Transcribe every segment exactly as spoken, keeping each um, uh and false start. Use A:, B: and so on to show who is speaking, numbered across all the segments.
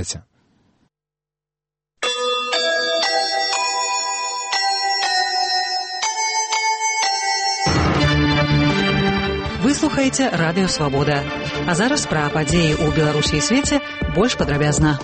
A: інтэрнэце.
B: Вы слухаеце радыё Свабода. А зараз пра падзеі ў Беларусі і свеце больш падрабязна.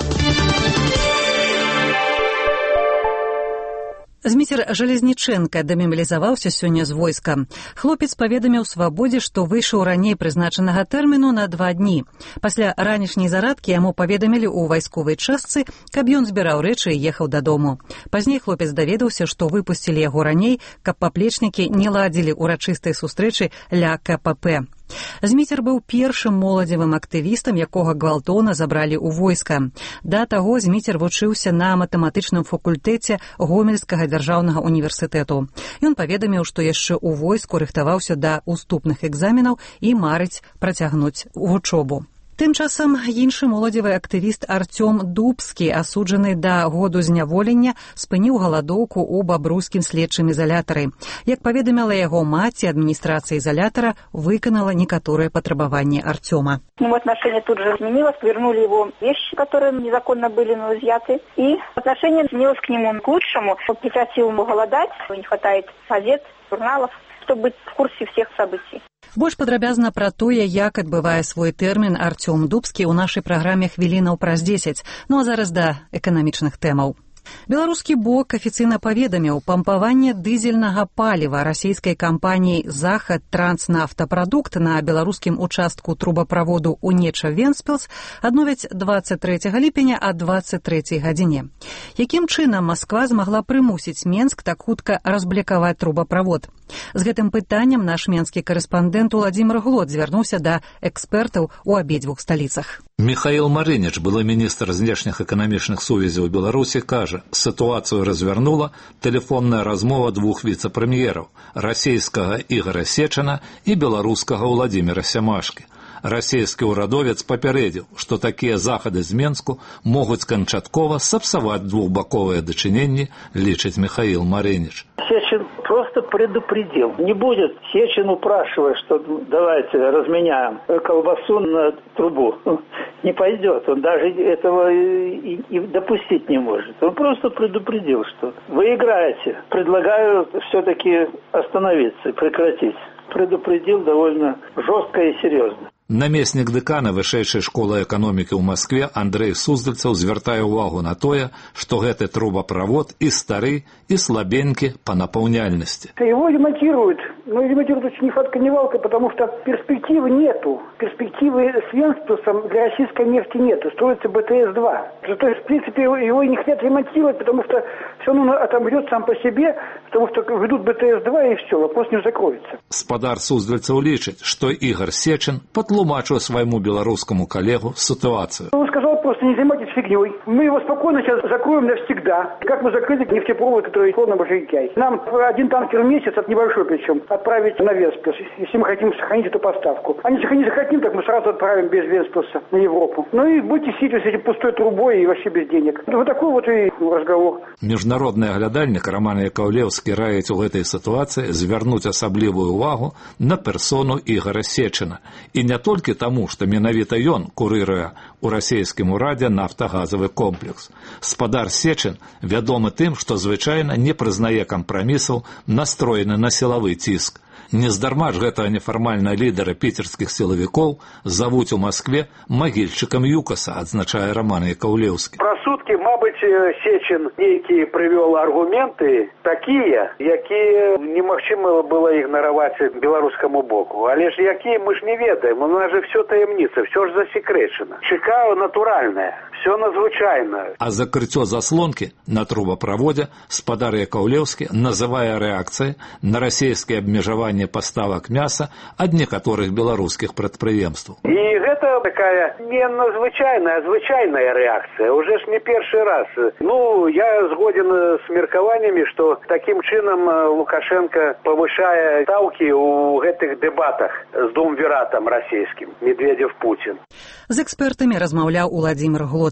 B: Зміцер Жалезнічэнка дэмабілізаваўся сёння з войска. Хлопец паведаміў Свабодзе, што выйшаў раней прызначанага тэрміну на два дні. Пасля ранішняй зарадкі яму паведамілі ў вайсковай частцы, каб ён збіраў рэчы і ехаў дадому. Пазней хлопец даведаўся, што выпусцілі яго раней, каб паплечнікі не ладзілі ўрачыстыя сустрэчы ля ка пэ пэ. Зміцер быў першым моладзевым актывістам, якога гвалтоўна забралі ў войска. Да таго Зміцер вучыўся на матэматычным факультэце Гомельскага дзяржаўнага універсітэту. Ён паведаміў, што яшчэ ў войску рыхтаваўся да уступных экзаменаў і марыць працягнуць вучобу. Тым часам іншы моладзевы актывіст Артём Дубскі, асуджаны да году зняволення, спыніў галадоўку ў бабруйскім следчым изолятары. Як паведаміла яго маці, адміністрацыя изолятора выканала некаторыя патрабаванні Артёма.
C: Ему отношение тут же изменилось, вернули его вещи, которые незаконно были но изъяты, и отношение изменилось к нему к лучшему. Он прекратил ему голодать, не хватает газет, журналов, чтобы быть в курсе всех событий.
B: Больш падрабязна пра тое, як адбывае свой тэрмін Артём Дубскі ў нашай праграме «Хвілінаў праз дзесяць». Ну а зараз да эканамічных тэмаў. Беларускі бок афіцыйна паведаміў, пампаванне дызельнага паліва расійскай кампаніяй «Захад Транснафтапрадукт» на беларускім участку трубаправоду Унеча-Венспілс адновяць дваццаць трэцяга ліпеня а дваццаць трэцяй гадзіне. Якім чынам Масква змагла прымусіць Менск так хутка разблякаваць трубаправод? З гэтым пытаннем наш менскі карэспандэнт Уладзімир Глот звярнуўся да экспертаў у абедзвюх сталіцах.
D: Михаил Марынич, былы міністр знешніх эканамічных сувязяў Беларусі, кажа, сітуацыю развярнула тэлефонная размова двух віцэ-прэм'ераў, расійскага Ігора Сечана і беларускага Уладзіміра Сямашкі. Расійскі ўрадовец папярэдзіў, што такія захады з Менску могуць канчаткова сапсаваць двухбаковыя дачыненні, лічыць Михаил Марынич.
E: Сечин просто предупредил. Не будет Сечин упрашивать, что давайте разменяем колбасу на трубу. Не пойдет. Он даже этого и, и допустить не может. Он просто предупредил, что вы играете. Предлагаю все-таки остановиться, прекратить. Предупредил довольно жестко и серьезно.
D: Намеснік дэкана вышэйшай школы эканомікі ў Маскве Андрэй Суздальцаў звяртае ўвагу на тое, што гэты трубаправод і стары, і слабенькі па напаўняльнасці.
F: Его ремонтируют, но ремонтируют очень ни хатка, ни валка, потому что перспективы нету. Перспективы с Венспилсом для российской нефти нету. Строится бэ тэ эс два. То есть, в принципе, его и не хотят ремонтировать, потому что все равно отомрет сам по себе, потому что ведут бэ тэ эс два и все, вопрос не закроется.
D: Спадар Суздальцаў лічыць, што Ігор Сечин тлумачил своему белорусскому коллегу ситуацию.
F: Он сказал просто: не занимайтесь фигней. Мы его спокойно сейчас закроем навсегда. Как мы закрыли нефтепровод, который шел на Башкиркяй. Нам один танкер в месяц, от небольшой причем, отправить на Венспилс, если мы хотим сохранить эту поставку. А если не захотим, так мы сразу отправим без Венспилса на Европу. Ну и будете сидеть с этим пустой трубой и вообще без денег. Вот такой вот и разговор.
D: Міжнародны аглядальнік Роман Яковлевскі раіць у гэтай сітуацыі звярнуць асаблівую увагу на персону Ігора Сечина. І не толькі таму, што менавіта ён курыруе у расійскім урадзе нафтагазавы комплекс. Спадар Сечин вядомы тым, што звычайна не прызнае кампрамісаў, настроены на сілавы ціск. Нездарма ж гэтага нефармальныя лідары піцерскіх сілавікоў завуць у Маскве магільчыкам ЮКАСа, адзначае Роман Яковлевскі.
G: Пра суткі, мабыць, Сечин нейкія прывёл аргументы такія, якія немагчыма было ігнараваць беларускаму боку. Але ж якія, мы ж не ведаем, у нас же все таямніца, все ж засекрэчана. Чакаю натуральнае, все надзвычайна.
D: А закрыццё заслонкі на трубаправодзе спадар Яковлевскі называе рэакцыяй на расійскія абмежаванні поставак мяса ад некаторых беларускіх прадпрыемстваў.
G: І гэта такая не надзвычайная, а звычайная рэакцыя. Уже ж не першы раз. Ну, я згоден з меркаваннямі, што такім чынам Лукашенко павышае стаўкі ў гэтых дэбатах з думвіратам расійскім Медведев-Путин.
B: З экспертамі размаўляў Уладзімир Глот.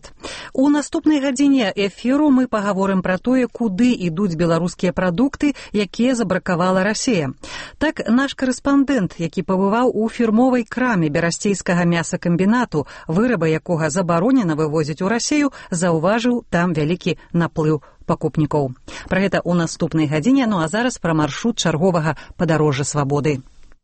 B: наперад. У наступнай гадзіне эфіру мы пагаворым пра тое, куды ідуць беларускія прадукты, якія забракавала Расія. Так, наш корэспандэнт, які пабываў у фірмовай краме берасцейскага мясакамбінату, вырабы якога забаронена вывозіць у Расію, заўважыў там вялікі наплыў пакупнікоў. Пра гэта ў наступнай гадзіне, ну а зараз пра маршрут чарговага падарожжа свабоды.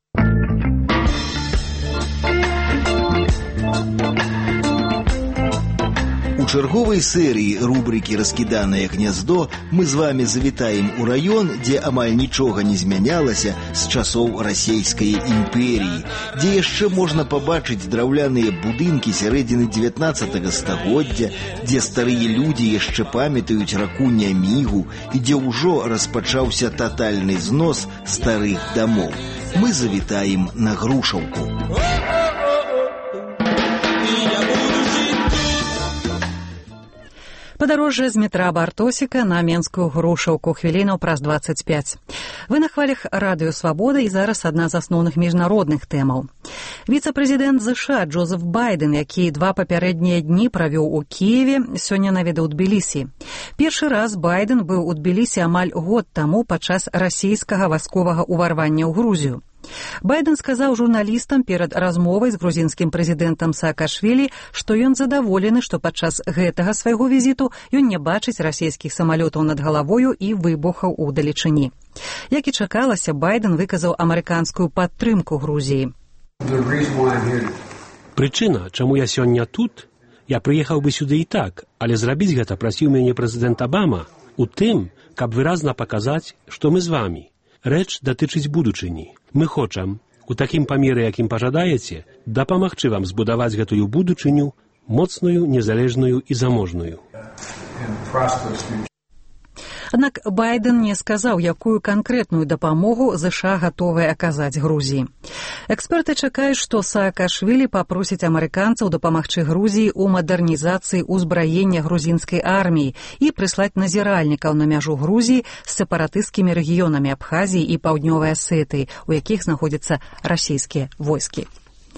A: У чарговай серыі рубрыкі «Раскіданае гняздо» мы з вами завітаем у раён, дзе амаль нічога не змянялася з часоў расійскай імперіі, дзе яшчэ можна пабачыць драўляныя будынкі сярэдзіны дзевятнаццатага стагоддзя, дзе старыя людзі яшчэ памятаюць раку Нямігу і дзе ўжо распачаўся татальны знос старых дамоў. Мы завітаем на Грушаўку.
B: Падарожжа з метра Бартосіка на Менскую Грушаўку хвілінаў праз дваццаць пяць. Вы на хвалях радыё «Свабода» і зараз адна з асноўных міжнародных тэмаў. Віцэ-прэзідэнт ЗША Джозеф Байден, які два папярэднія дні правёў у Кіеве, сёння наведаў Тбілісі. Першы раз Байден быў у Тбілісі амаль год таму падчас расійскага вайсковага ўварвання ў Грузію. Байден сказаў журналістам перад размовай з грузінскім прэзідэнтам Саакашвілі, што ён задаволены, што падчас гэтага свайго візіту ён не бачыць расійскіх самалётаў над галавою і выбухаў у далечыні. Як і чакалася, Байден выказаў амерыканскую падтрымку Грузіі.
H: Прычына, чаму я сёння тут, я прыехаў бы сюды і так, але зрабіць гэта прасіў мяне прэзідэнт Абама у тым, каб выразна паказаць, што мы з вамі. Рэч датычыць будучыні. Мы хочам, у такім памеры, якім пажадаеце, дапамагчы вам збудаваць гэтую будучыню, моцную, незалежную і заможную.
B: Аднак Байден не сказаў, якую канкрэтную дапамогу ЗША гатовыя аказаць Грузіі. Эксперты чакаюць, што Саакашвілі папросіць амерыканцаў дапамагчы Грузіі ў мадэрнізацыі ўзбраення грузінскай арміі і прыслаць назіральнікаў на мяжу Грузіі з сепаратысцкімі рэгіёнамі Абхазіі і Паўднёвай Асетыі, у якіх знаходзяцца расійскія войскі.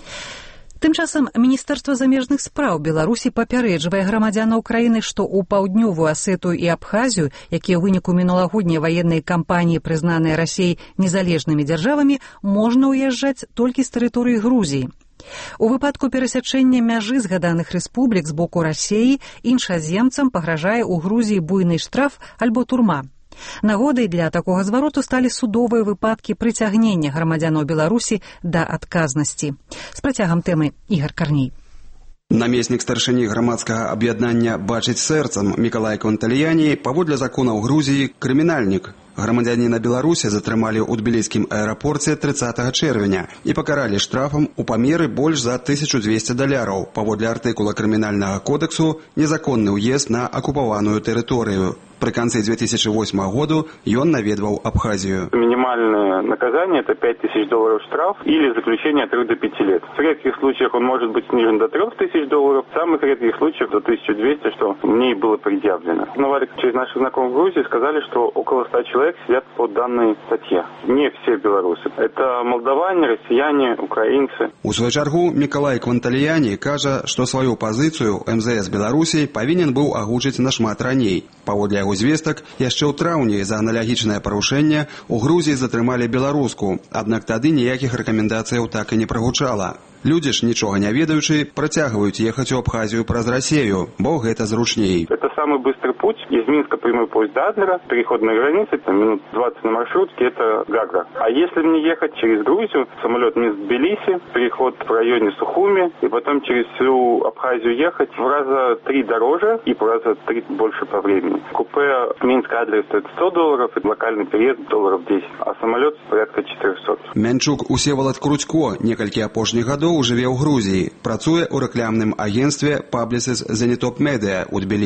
B: Тым часам Міністэрства замежных спраў Беларусі папярэджвае грамадзянаў краіны, што ў Паўднёвую Асетыю і Абхазію, якія ў выніку мінулагодняй ваеннай кампаніі прызнаныя Расіяй незалежнымі дзяржавамі, можна ўязджаць толькі з тэрыторыі Грузіі. У выпадку перасячэння мяжы згаданых рэспублік з боку Расіі іншаземцам пагражае ў Грузіі буйны штраф альбо турма. Нагодай для такога звароту сталі судовыя выпадкі прыцягнення грамадзянаў Беларусі да адказнасці. З працягам тэмы Ігар Карней.
I: Намеснік старшыні грамадскага аб'яднання «Бачыць сэрцам» Мікалай Квантальяні паводле законаў Грузіі крымінальнік. Грамадзяніна Беларусі затрымалі ў тбіліскім аэрапорце трыццатага чэрвеня і пакаралі штрафам у памеры больш за тысячу дзвесце даляраў. Паводле артыкула крымінальнага кодексу незаконны ўезд на акупаваную тэрыторыю. Пры канцы две тысячи восьмого году ён наведваў Абхазію.
J: Минимальное наказание – это пять тысяч долларов штраф или заключение от трех до пяти лет. В редких случаях он может быть снижен до трех тысяч долларов, в самых редких случаях до тысячи двухсот, что мне и было предъявлено. Узнавали через наших знакомых в Грузии, сказали, что около ста человек сидят по данной статье. Не все белорусы. Это молдаване, россияне, украинцы.
I: У свою чаргу Мікалай Квантальяні кажа, што сваю пазіцыю эм зэ эс Беларусі павінен быў агучыць нашмат раней. Паводле яго звестак, яшчэ ў траўні за аналагічнае парушэнне у Грузіі затрымалі беларуску, аднак тады ніякіх рэкамендацыяў так і не прагучала. Людзі ж, нічога не ведаючы, працягваюць ехаць у Абхазію праз Расію, бо гэта зручней.
J: Это самый быстрый путь из Минска прямой поезд до Адлера, переход на границе, там минут двадцать на маршрутке, это Гагра. А если мне ехать через Грузию, самолет Минск-Тбилиси, переход в районе Сухуми, и потом через всю Абхазию ехать в раза три дороже и в раза три больше по времени. Купе Минск-Адлер стоит сто долларов, и локальный переезд долларов десять, а самолет порядка четыреста.
I: Мянчук Усевалад Крутько некалькі апошніх гадоў жыве ў Грузіі, працуе ў рэкламным агенцтве Publicis Zenitop Media ў Тбілісі.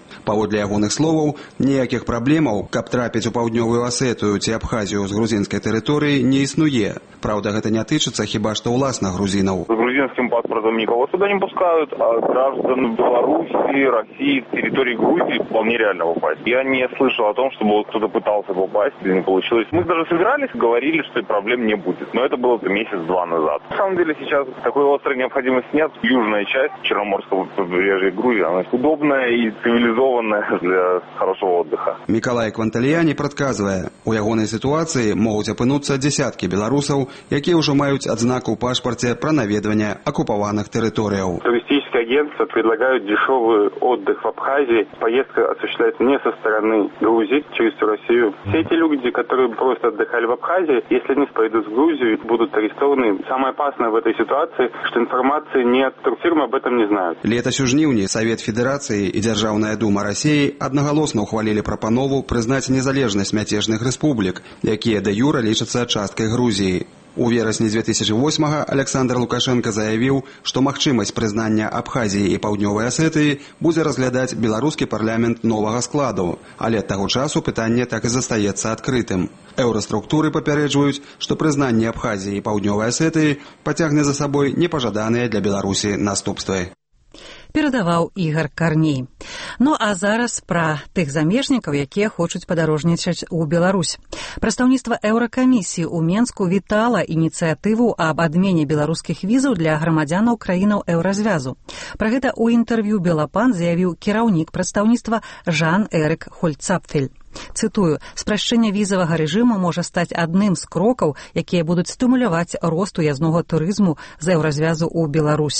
I: Паводле ягоных словаў, ніякіх праблемаў, каб трапіць у паўднёвую Асетыю ці Абхазію з грузінскай тэрыторыі, не існуе. Праўда, гэта не тычыцца хіба што ўласных грузінаў.
J: С грузинским паспортом никого сюда не пускают, а граждан Беларуси, России, с территории Грузии вполне реально попасть. Я не слышал о том, чтобы кто-то пытался попасть или не получилось. Мы даже собирались, говорили, что проблем не будет. Но это было месяц-два назад. На самом деле сейчас такой острой необходимости нет. Южная часть Черноморского побережья Грузии, она удобная и цивилизованная для хорошего отдыха.
I: Миколай Квантальяни прадказвае, у ягонай сітуацыі могуць апынуцца дзесяткі беларусаў, якія ўжо маюць адзнаку ў пашпарце пра наведванне акупаваных территорий.
J: Туристические агентства предлагают дешевый отдых в Абхазии. Поездка осуществляется не со стороны Грузии через всю Россию. Все эти люди, которые просто отдыхали в Абхазии, если они пойдут в Грузию, будут арестованы. Самое опасное в этой ситуации, что информации нет, турфирмы об этом не знают.
I: Летась у жніўні Совет Федерации и Державная дума России одноголосно ухвалили прапанову признать незалежность мяцежных республик, якія де юра лічацца часткай Грузии. У верасні две тысячи восьмага Александр Лукашенко заявіў, што магчымасць прызнання Абхазіі і Паўднёвай Асетыі будзе разглядаць беларускі парламент новага складу, але ад таго часу пытанне так і застаецца адкрытым. Еўраструктуры папярэджваюць, што прызнанне Абхазіі і Паўднёвай Асетыі пацягне за сабой непажаданыя для Беларусі наступствы.
B: Перадаваў Ігар Карней. Ну а зараз пра тых замежнікаў, якія хочуць падарожнічаць у Беларусь. Прадстаўніцтва Еўракамісіі ў Менску вітала ініцыятыву аб адмене беларускіх візаў для грамадзянаў краінаў Еўразвязу. Пра гэта ў інтэрв'ю Белапан заявіў кіраўнік прадстаўніцтва Жан-Эрык Хольцапфель. Цытую, спрашчэнне візавага рэжыму можа стаць адным з крокаў, якія будуць стымуляваць рост уязнога турызму з Еўразвязу ў Беларусь.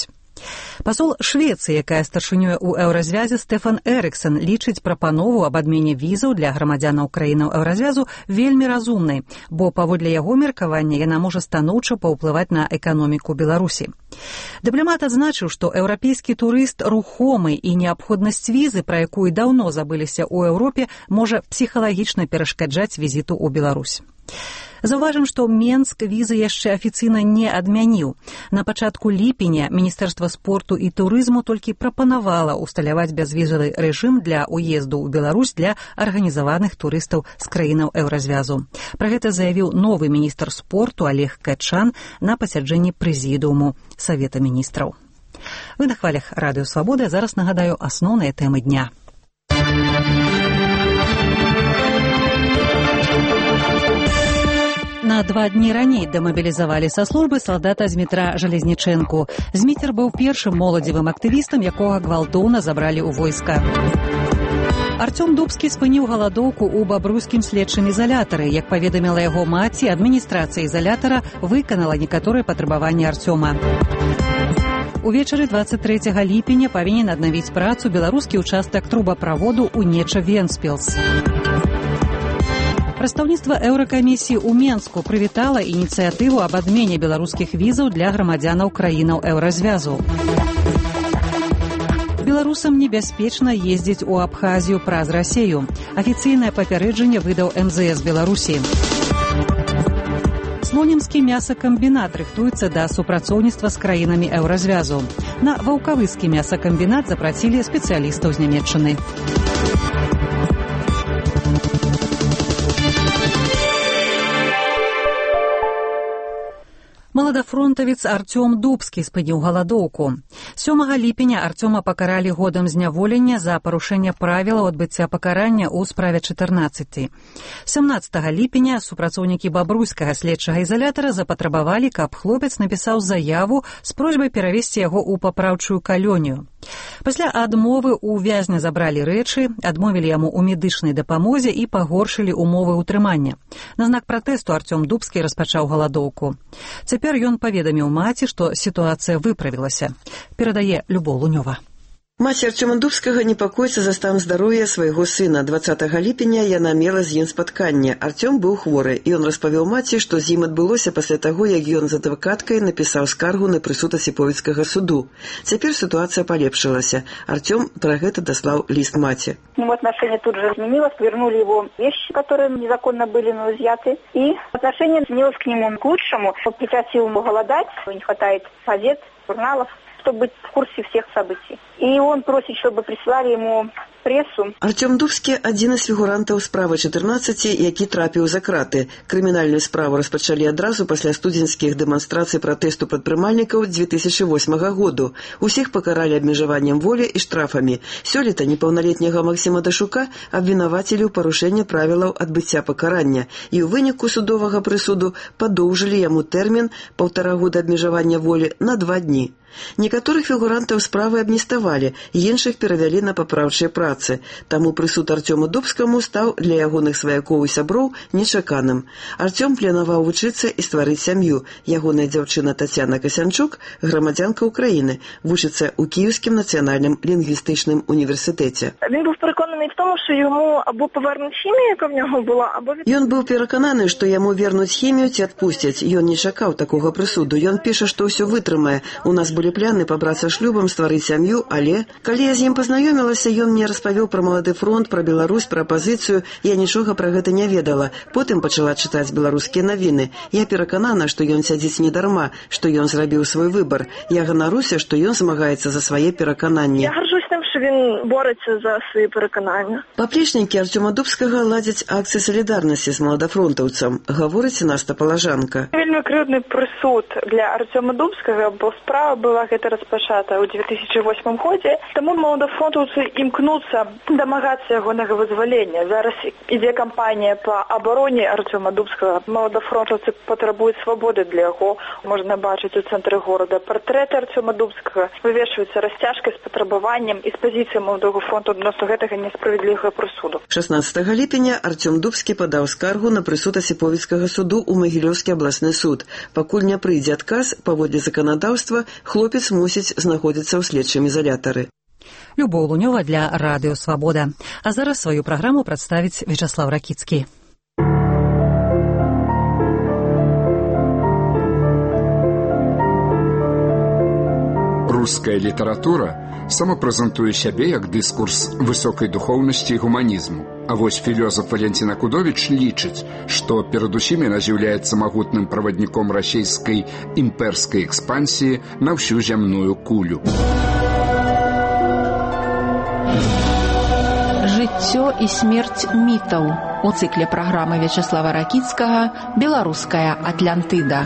B: Пасол Швецыі, якая старшынёй у Еўразвязе, Стефан Эрыксон, лічыць прапанову аб адмене візаў для грамадзянаў краінаў Еўразвязу вельмі разумнай, бо паводле яго меркавання яна можа станоўча паўплываць на эканоміку Беларусі. Дыпламат адзначыў, што еўрапейскі турыст рухомы і неабходнасць візы, пра якую даўно забыліся ў Еўропе, можа псіхалагічна перашкаджаць візіту ў Беларусь. Заўважым, што Менск візы яшчэ афіцыйна не адмяніў. На пачатку ліпеня Міністэрства спорту і турызму толькі прапанавала усталяваць бязвізавы рэжым для ўезду ў Беларусь для арганізаваных турыстаў з краінаў Еўразвязу. Пра гэта заявіў новы міністр спорту Олег Качан на пасяджэнні прэзідыуму Савета міністраў. Вы на хвалях Радыё Свабода, зараз нагадаю асноўныя тэмы дня. На два дні раней дэмабілізавалі са службы салдата Змітра Жалезнічэнку. Зміцер быў першым моладзевым актывістам, якога гвалтоўна забралі ў войска. Артём Дубскі спыніў галадоўку ў бабруйскім следчым ізалятары. Як паведаміла яго маці, адміністрацыя ізалятара выканала некаторыя патрабаванні Артёма. Увечары дваццаць трэцяга ліпеня павінен аднавіць працу беларускі ўчастак трубаправоду ў Неча-Венспілс. Прадстаўніцтва Еўракамісіі ў Менску прывітала ініцыятыву аб адмене беларускіх візаў для грамадзянаў краінаў Еўразвязу. Беларусам небяспечна ездзіць у Абхазію праз Расею. Афіцыйнае папярэджанне выдаў эм зэ эс Беларусі. Слонімскі мясакамбінат рыхтуецца да супрацоўніцтва з краінамі Еўразвязу. На ваўкавыскі мясакамбінат запрацілі спецыялістаў з Нямецчыны. Маладафронтавец Артём Дубскі спыніў галадоўку. сёмага ліпеня Артёма пакаралі годам зняволення за парушэнне правілаў адбыцця пакарання ў справе чатырнаццаці. сямнаццатага ліпеня супрацоўнікі бабруйскага следчага ізалятара запатрабавалі, каб хлопец напісаў заяву з просьбай перавесці яго ў папраўчую калонію. Пасля адмовы ў вязня забралі рэчы, адмовілі яму ў медычнай дапамозе і пагоршылі ўмовы ўтрымання. На знак пратэсту Артём Дубскі распачаў галадоўку. Цяпер ён паведаміў маці, што сітуацыя выправілася. Перадае Любоў Лунёва.
K: Маці Артёма Дубскага непакоіцца за стан здароўя свайго сына. дваццатага ліпеня яна мела з ім спатканне. Артём быў хворы, і ён распавёў маці, што з ім адбылося пасля таго, як ён з адвакаткай напісаў скаргу на прысуд Асіповіцкага суду. Цяпер сітуацыя палепшылася. Артём пра гэта даслаў ліст маці.
C: К нему отношение тут же изменилось, вернули его вещи, которые незаконно были но изъяты, и отношение изменилось к нему к лучшему. Он прекратил ему голодать, не хватает газет, журналов, чтобы быть в курсе всех событий. И он просит, чтобы прислали ему прессу.
K: Артём Дубскі – адзін з фігурантаў справы чатырнаццаць, які трапіў за краты. Крымінальную справу распачалі адразу пасля студзеньскіх дэманстрацый пратэсту прадпрымальнікаў дзве тысячы восьмага году. Усіх пакаралі абмежаваннем волі і штрафамі. Сёлета непаўналетняга Максіма Дашука абвінавацілі ў парушэнні правілаў адбыцця пакарання, і ў выніку судовага прысуду падоўжылі яму тэрмін паўтара года абмежавання волі на два дні. Некаторых фігурантаў справы амніставалі, іншых перавялі на папраўчыя працы. Таму прысуд Артёму Дубскаму стаў для ягоных сваякоў і сяброў нечаканым. Артём планаваў вучыцца і стварыць сям'ю. Ягоная дзяўчына Тацяна Касянчук, грамадзянка Украіны, вучыцца ў Київськім нацыянальным лінгвістычным універсітэце.
L: Він був переконаний в тому, що йому або повернуть хімію, яка в нього була, або...
K: Ён быў перакананы, што яму вернуць хімію ці адпусцяць. Ён не чакаў такога прысуду. Ён піша, што ўсё вытрымае. У нас былі пляны пабрацца шлюбам, стварыць сям'ю, але... Калі я з ім пазнаёмілася, ён мне распавёў пра малады фронт, пра Беларусь, пра апазіцыю. Я нічога пра гэта не ведала. Потым пачала чытаць беларускія навіны. Я пераканана, што ён сядзіць не дарма, што ён зрабіў свой выбар. Я ганаруся, што ён змагаецца за свае перакананні.
L: Я горжусь тим, що він бореться за свої переконання.
K: Паплечнікі Артёма Дубскага ладзяць акцыі салідарнасці з маладафронтаўцам, гаворыць Наста Палажанка.
L: Вельмі крыўдны прысуд для Артёма Дубскага, бо справа была гэта распачата ў дзве тысячы восьмым годзе, таму маладафронтаўцы імкнуцца дамагацца ягонага вызвалення. Зараз ідзе кампанія па абароне Артёма Дубскага. Маладафронтаўцы патрабуюць свабоды для яго. Можна бачыць у цэнтры горада партрэты Артёма Дубскага, вывешваюцца расцяжкай з патрабаваннем і з пазіцыяй маладога фронту адносно гэтага несправядлівага прысуду.
K: шаснаццатага ліпеня Артём Дубскі падаў скаргу на прысуд Асіповіцкага суду ў Магілёўскі абласны суд. Пакуль не прыйдзе адказ, паводле заканадаўства, хлопец мусіць знаходзіцца ў следчым ізалятары.
B: Любоў Лунёва для Радыё Свабода. А зараз сваю праграму прадставіць Вячаслав Ракіцкі.
M: Руская літаратура самапрэзентуе сябе як дыскурс высокай духоўнасці і гуманізму. А вось філёзаф Валентин Акудовіч лічыць, што перадусім яна з'яўляецца магутным правадніком расійскай імперскай экспансіі на ўсю зямную кулю.
N: Жыццё і смерць мітаў у цыкле праграмы Вячаслава Ракіцкага «Беларуская Атлантыда».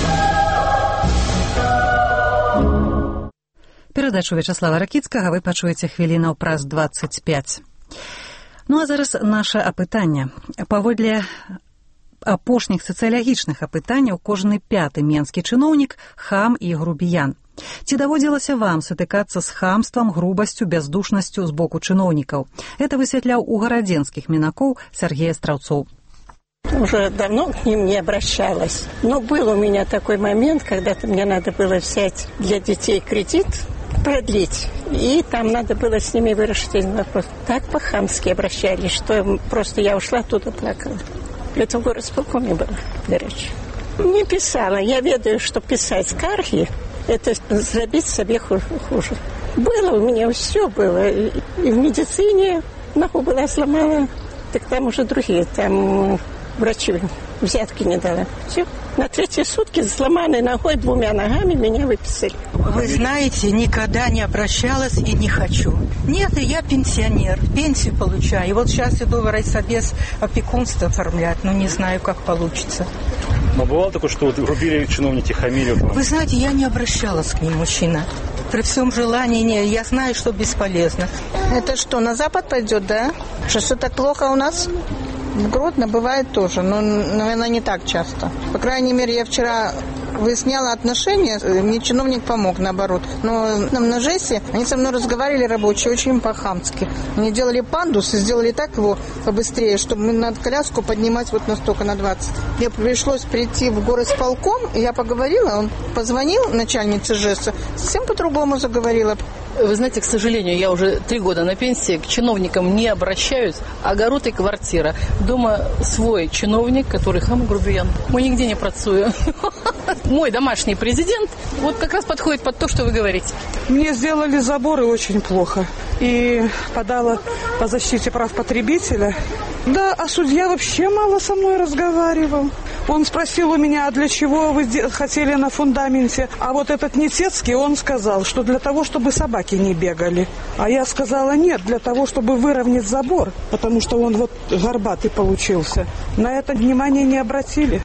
B: Перадачу Вячаслава Ракіцкага вы пачуеце хвілінаў праз дваццаць пяць. Ну а зараз наша апытанне. Паводле апошніх сацыялагічных апытанняў кожны пяты менскі чыноўнік хам і грубіян. Ці даводзілася вам сутыкацца з хамствам, грубасцю, бяздушнасцю з боку чыноўнікаў? Это высвятляў у гарадзенскіх мінакоў Сергей Остраўцоў.
O: Уже давно к ним не обращалась. Но был у меня такой момент, когда-то мне надо было взять для детей кредит, продлить. И там надо было с ними вырашить один вопрос. Так по-хамски обращались, что просто я ушла оттуда, плакала. Это в горосполкоме было, до речи. Не писала. Я ведаю, что писать скарги – это сделать себе хуже. Было у меня все было. И в медицине ногу была сломала, так там уже другие. Там врачи взятки не дала. Все. На третьи сутки с сломанной ногой, двумя ногами меня выписали.
P: Вы знаете, никогда не обращалась и не хочу. Нет, я пенсионер, пенсию получаю. И вот сейчас иду в райсобес опекунство оформлять, но не знаю, как получится.
Q: Но бывало такое, что вот грубили чиновники, хамили?
P: Вы знаете, я не обращалась к ним, мужчина. При всем желании, не, я знаю, что бесполезно.
R: Это что, на Запад пойдет, да? Что все так плохо у нас? В Гродно бывает тоже, но, наверное, не так часто. По крайней мере, я вчера выясняла отношения, мне чиновник помог, наоборот. Но на ЖЭСе они со мной разговаривали рабочие очень по-хамски. Они делали пандус и сделали так его побыстрее, чтобы надо коляску поднимать вот настолько, на двадцать. Мне пришлось прийти в горосполком, и я поговорила, он позвонил начальнице ЖЭСа, совсем по-другому заговорила.
S: Вы знаете, к сожалению, я уже три года на пенсии, к чиновникам не обращаюсь. Огород и квартира. Дома свой чиновник, который хам и грубиян. Мы нигде не працую. Мой домашний президент вот как раз подходит под то, что вы говорите.
T: Мне сделали заборы очень плохо. И подала по защите прав потребителя. Да, а судья вообще мало со мной разговаривал. Он спросил у меня, а для чего вы хотели на фундаменте? А вот этот Несецкий, он сказал, что для того, чтобы собаки не бегали. А я сказала, нет, для того, чтобы выровнять забор, потому что он вот горбатый получился. На это внимание не обратили.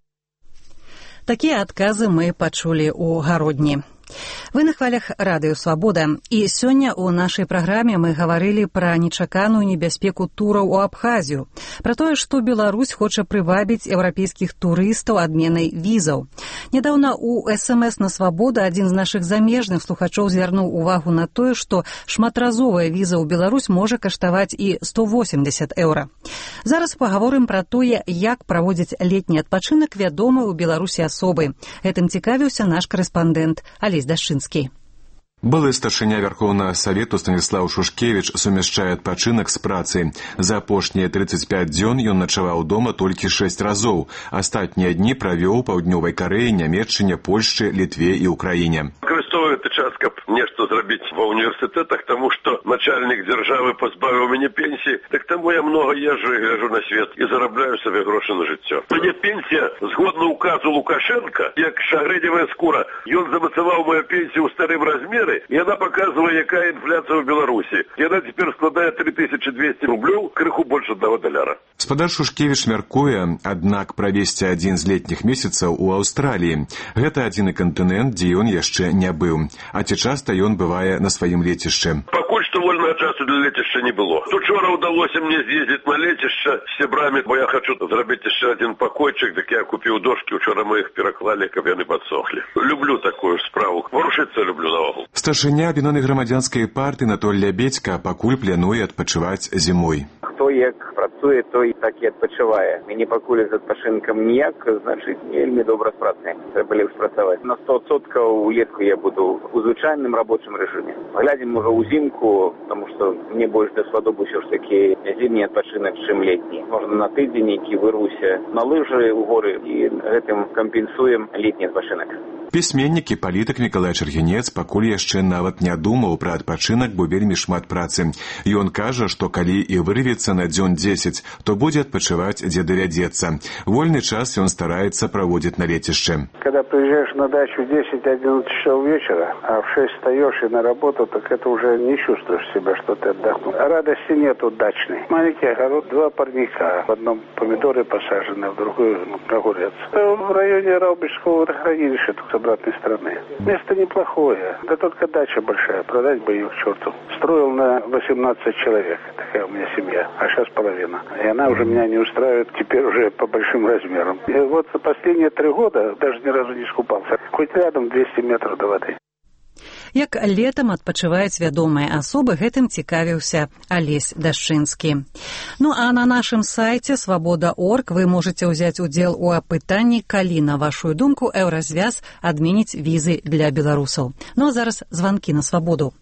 B: Такие отказы мы пачулі ў гародні. Вы на хвалях радыё «Свабода». І сёння ў нашай праграме мы гаварылі пра нечаканую небяспеку тураў у Абхазію, пра тое, што Беларусь хоча прывабіць еўрапейскіх турыстаў адменай візаў. Нядаўна ў эс эм эс на «Свабода» адзін з нашых замежных слухачоў звярнуў увагу на тое, што шматразовая віза ў Беларусь можа каштаваць і сто восемьдесят еўра. Зараз пагаворым пра тое, як праводзіць летні адпачынак вядомы ў Беларусі асобы. Гэтым цікавіўся наш карэспандэнт Алесь Дашчынскі.
U: Былы старшыня Вярхоўнага Савету Станіслаў Шушкевіч сумяшчае адпачынак з працай. За апошнія тридцать пять дзён ён начаваў дома толькі шесть разоў. Астатнія дні правёў у Паўднёвай Карэі, Нямецчыне, Польшчы, Літве і ўкраіне. Выкарыстоўваю гэты час, каб нешта зрабіць ва універсітэтах, таму што начальнік дзяржавы пазбавіў мяне пенсіі, так таму я многа езжу і гляджу на свет і зарабляю сабе грошы на жыццё. Мне пенсія, згодна указу Лукашенка, як шагрэдзевая скура, ён замацаваў мою пенсію ў старым размеры, и она показывает, якая инфляция в Беларуси. И она теперь складает три тысячи двести рублей, крыху больше одного доляра. Спадар Шушкевіч мяркуе, аднак правесці адзін з летніх месяцаў у Аўстраліі. Гэта адзіны кантынент, дзе ён яшчэ не быў. А ці часта ён бывае на сваім лецішчы? Пакуль што вольнага часу для лецішча не было. Учора ўдалося мне з'ездзіць на лецішча з сябрамі, бо я хочу зрабіць яшчэ адзін пакойчык, так я купіў дошкі, учора мы іх пераклалі, каб яны падсохлі. Люблю такую справу. Варушыцца люблю наогул. Старшыня аб'яднанай грамадзянскай партыі Анатоль Лябедзька пакуль плануе адпачываць зімой.
V: Хто як працуе, той так і адпачывае. Мяне пакуль з адпачынкам ніяк, значыць, вельмі добра з працай. Трэба лепш працаваць. На сто адсоткаў улетку я буду у звычайным рабочым рэжыме. Глядзім можа ўзімку, таму што мне больш даспадобы ўсё ж такі зімні адпачынак, чым летні. Можна на тыдзень, які вырвуся на лыжы ў горы і гэтым кампенсуем летні адпачынак.
U: Пісьменнік і палітык Мікалай Чаргінец пакуль яшчэ нават не думаў пра адпачынак, бо вельмі шмат працы. Ён кажа, што калі і вырвецца на дзён дзесяць, то будзе адпачываць, дзе давядзецца. Вольны час ён стараецца праводзіць на лецішчы.
W: Когда приезжаешь на дачу в десять-одиннадцать часов вечера, а в шесть встаешь и на работу, так это уже не чувствуешь себя, что ты отдохнул. Радости нету дачной. Маленький огород, два парника. В одном помидоры посажены, в другой огурец. В районе Раубичского водохранилища, с обратной стороны. Место неплохое. Да только дача большая. Продать бы ее к черту. Строил на восемнадцать человек. Такая у меня семья. А сейчас половина. И она уже меня не устраивает. Теперь уже по большим размерам. И вот за последние три года даже ни разу не скупался. Хоть рядом двести метров до воды.
B: Як летам адпачываюць вядомыя асобы, гэтым цікавіўся Алесь Дашчынскі. Ну а на нашым сайце свабода точка орг вы можаце ўзяць удзел у апытанні, калі, на вашу думку, Еўразвяз адменіць візы для беларусаў. Ну а зараз званкі на свабоду.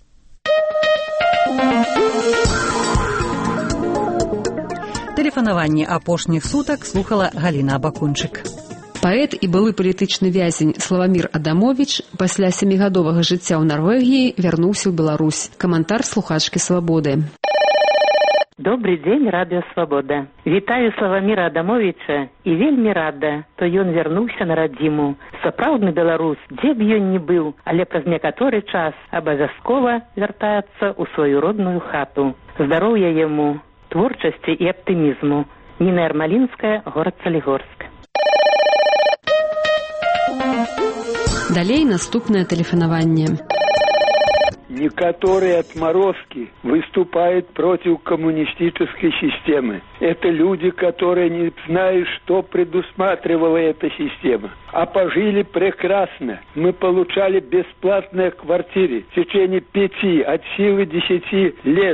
B: Тэлефанаванне апошніх сутак слухала Галіна Абакунчык.
X: Паэт і былы палітычны вязень Славамір Адамовіч пасля сямігадовага жыцця ў Нарвегіі вярнуўся ў Беларусь. Каментар слухачкі «Свабоды».
Y: Добрый дзень, радыё «Свабода». Вітаю Славаміра Адамовіча і вельмі рада, то ён вярнуўся на радзіму. Сапраўдны беларус, дзе б ён не быў, але праз некаторы час абавязкова вяртаецца ў сваю родную хату. Здароўя яму, творчасці і аптымізму. Ніна Ярмалінская, горад Салігорск.
X: Далей наступное тэлефанаванне.
Z: Некоторые отморозки выступают против коммунистической системы. Это люди, которые не знают, что предусматривала эта система. А пожили прекрасно. Мы получали бесплатные квартиры в течение пяти, от силы десяти лет.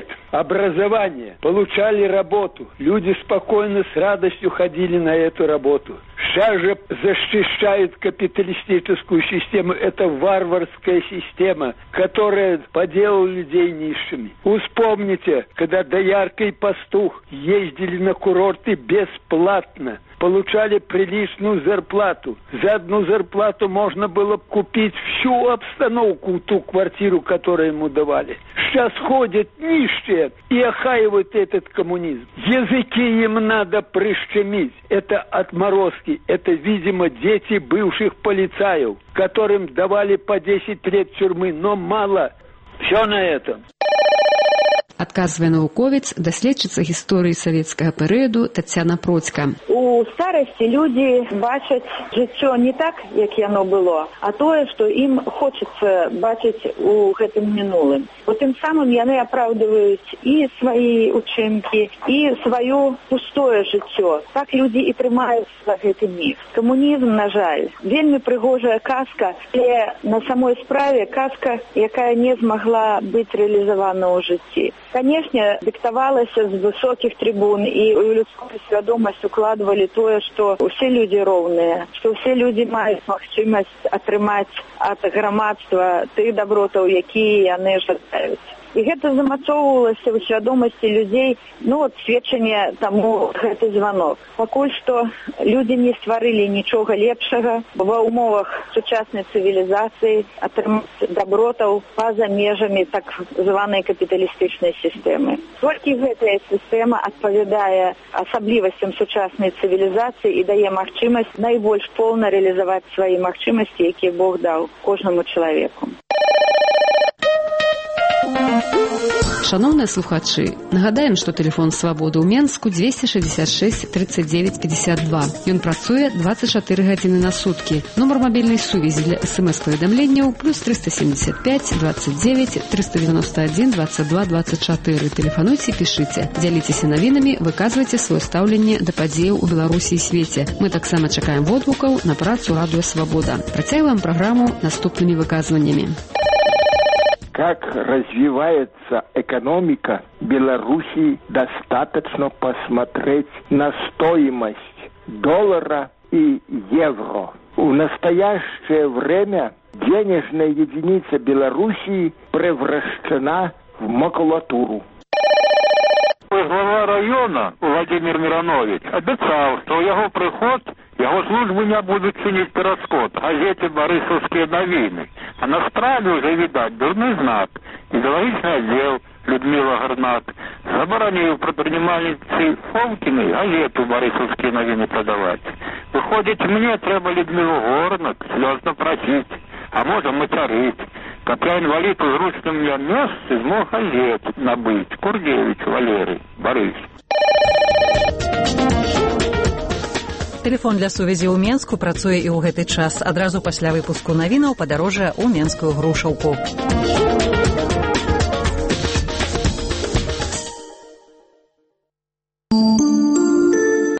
Z: Образование. Получали работу. Люди спокойно, с радостью ходили на эту работу. сейчас же защищает капиталистическую систему. Это варварская система, которая поделала людей низшими. Вспомните, когда доярка и пастух ездили на курорты бесплатно, получали приличную зарплату. За одну зарплату можно было купить всю обстановку, ту квартиру, которую ему давали. Сейчас ходят нищие и охаивают этот коммунизм. Языки им надо прищемить. Это отморозки. Это, видимо, дети бывших полицаев, которым давали по десять лет тюрьмы, но мало. Все на этом.
X: Адказвае навуковец, даследчыца гісторыі савецкага перыяду Тацяна Процька.
C: У старасці людзі бачаць жыццё не так, як яно было, а тое, што ім хочацца бачыць у гэтым мінулым. Бо тым самым яны апраўдваюць і свае учынкі, і сваё пустое жыццё. Так людзі і трымаюцца за гэты міф. Камунізм, на жаль, вельмі прыгожая казка, але на самой справе казка, якая не змагла быць рэалізавана ў жыцці. Канешне, дыктавалася з высокіх трыбун і ў людскую свядомасць укладвалі тое, што ўсе людзі роўныя, што ўсе людзі маюць магчымасць атрымаць ад грамадства тых дабротаў, якія яны жадаюць. І гэта замацоўвалася ў свядомасці людзей, ну, от сведчанне таму гэты званок. Пакуль што людзі не стварылі нічога лепшага ва ўмовах сучаснай цывілізацыі атрымаць дабротаў па-за межамі так званай капіталістычнай сістэмы. Толькі гэтая сістэма адпавядае асаблівасцям сучаснай цывілізацыі і дае магчымасць найбольш поўна рэалізаваць свае магчымасці, якія Бог даў кожнаму чалавеку.
X: Шановныя слухачы, нагадаем, што тэлефон Свабоды ў Менску дзвесце шэсцьдзесят шэсць тридцать девять пятьдесят два. Ён працуе двадцать чатыры гадзіны на суткі. Нумар мабільнай сувязі для смс-паведамленняў плюс триста семьдесят пять двадцать девять триста девяносто один двадцать два двадцать четыре. Тэлефануйце, пішыце. Дзяліцеся навінамі, выказвайце сваё стаўленне да падзеяў у Беларусі і свеце. Мы таксама чакаем водгукаў на працу Радыё Свабода. Працягваем праграму наступнымі выказваннямі.
Z: Как развивается экономика Беларуси, достаточно посмотреть на стоимость доллара и евро. В настоящее время денежная единица Белоруссии превращена в макулатуру.
A: Глава района Владимир Миронович обещал, что его приход, его службы не будут чинить перескот в газете «Борисовские новины». А на справе уже, видать, дурный знак. Идеологичный отдел Людмила Горнак заборонил предпринимательнице Фомкиной газету «Борисовские новины» продавать. Выходит, мне треба Людмилу Горнак слезно просить, а можем материть. Как я инвалид в зручном мне месте змог газету набыть. Кургевич Валерий, Борис.
B: Тэлефон для сувязі ў Менску працуе і ў гэты час. Адразу пасля выпуску навінаў падарожжа ў Менскую Грушаўку.